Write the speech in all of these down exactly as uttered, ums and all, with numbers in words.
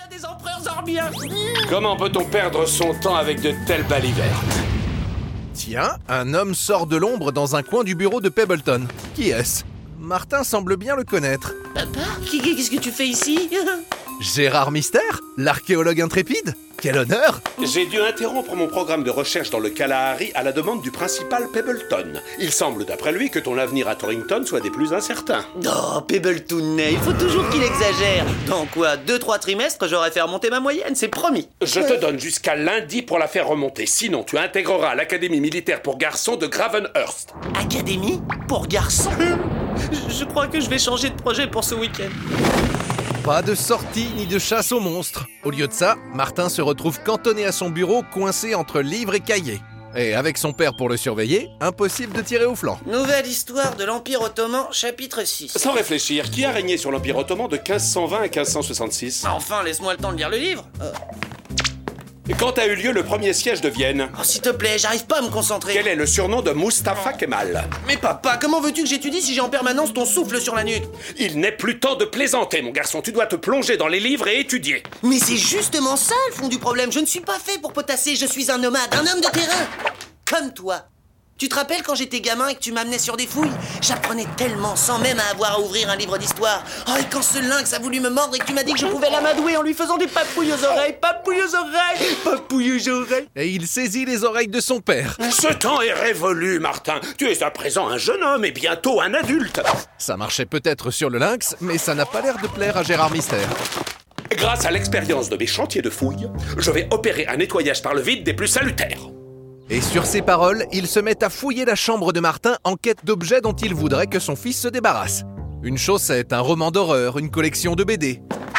a des empereurs zorbiens. Comment peut-on perdre son temps avec de telles balivernes? Tiens, un homme sort de l'ombre dans un coin du bureau de Pebbleton. Qui est-ce? Martin semble bien le connaître. Papa, qu'est-ce que tu fais ici? Gérard Mystère, l'archéologue intrépide? Quel honneur! J'ai dû interrompre mon programme de recherche dans le Kalahari à la demande du principal Pebbleton. Il semble d'après lui que ton avenir à Torrington soit des plus incertains. Oh, Pebbleton, il faut toujours qu'il exagère. Dans quoi, deux, trois trimestres, j'aurai fait remonter ma moyenne, c'est promis. Je te donne jusqu'à lundi pour la faire remonter. Sinon, tu intégreras l'Académie militaire pour garçons de Gravenhurst. Académie pour garçons? je, je crois que je vais changer de projet pour ce week-end. Pas de sortie ni de chasse aux monstres. Au lieu de ça, Martin se retrouve cantonné à son bureau, coincé entre livres et cahiers. Et avec son père pour le surveiller, impossible de tirer au flanc. Nouvelle histoire de l'Empire Ottoman, chapitre six. Sans réfléchir, qui a régné sur l'Empire Ottoman de quinze cent vingt à quinze cent soixante-six? Enfin, laisse-moi le temps de lire le livre. Euh... Quand a eu lieu le premier siège de Vienne? Oh, s'il te plaît, j'arrive pas à me concentrer. Quel est le surnom de Mustapha Kemal? Mais papa, comment veux-tu que j'étudie si j'ai en permanence ton souffle sur la nuque? Il n'est plus temps de plaisanter, mon garçon. Tu dois te plonger dans les livres et étudier. Mais c'est justement ça le fond du problème. Je ne suis pas fait pour potasser, je suis un nomade, un homme de terrain. Comme toi. Tu te rappelles quand j'étais gamin et que tu m'amenais sur des fouilles? J'apprenais tellement sans même avoir à ouvrir un livre d'histoire. Oh, et quand ce lynx a voulu me mordre et que tu m'as dit que je pouvais l'amadouer en lui faisant des papouilles aux oreilles, papouilles aux oreilles, papouilles aux oreilles. Et il saisit les oreilles de son père. Ce temps est révolu, Martin. Tu es à présent un jeune homme et bientôt un adulte. Ça marchait peut-être sur le lynx, mais ça n'a pas l'air de plaire à Gérard Mystère. Grâce à l'expérience de mes chantiers de fouilles, je vais opérer un nettoyage par le vide des plus salutaires. Et sur ces paroles, il se met à fouiller la chambre de Martin en quête d'objets dont il voudrait que son fils se débarrasse. Une chaussette, un roman d'horreur, une collection de B D.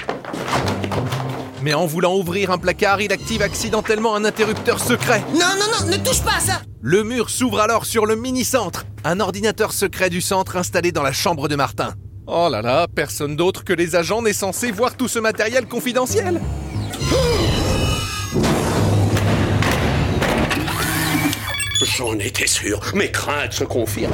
Mais en voulant ouvrir un placard, il active accidentellement un interrupteur secret. Non, non, non, ne touche pas à ça! Le mur s'ouvre alors sur le mini-centre, un ordinateur secret du centre installé dans la chambre de Martin. Oh là là, personne d'autre que les agents n'est censé voir tout ce matériel confidentiel. J'en étais sûr, mes craintes se confirment.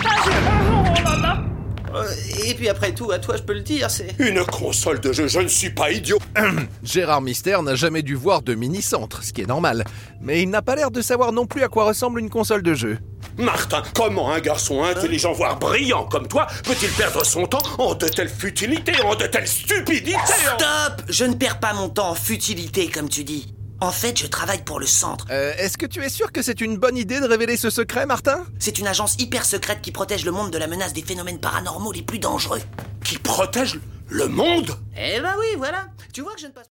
Euh, et puis après tout, à toi je peux le dire, c'est... Une console de jeu, je ne suis pas idiot. Gérard Mystère n'a jamais dû voir de mini-centre, ce qui est normal. Mais il n'a pas l'air de savoir non plus à quoi ressemble une console de jeu. Martin, comment un garçon intelligent, voire brillant comme toi, peut-il perdre son temps en de telles futilités, en de telles stupidités? Stop! Je ne perds pas mon temps en futilité, comme tu dis. En fait, je travaille pour le centre. Euh, est-ce que tu es sûr que c'est une bonne idée de révéler ce secret, Martin? C'est une agence hyper secrète qui protège le monde de la menace des phénomènes paranormaux les plus dangereux. Qui protège le monde? Eh ben oui, voilà. Tu vois que je ne passe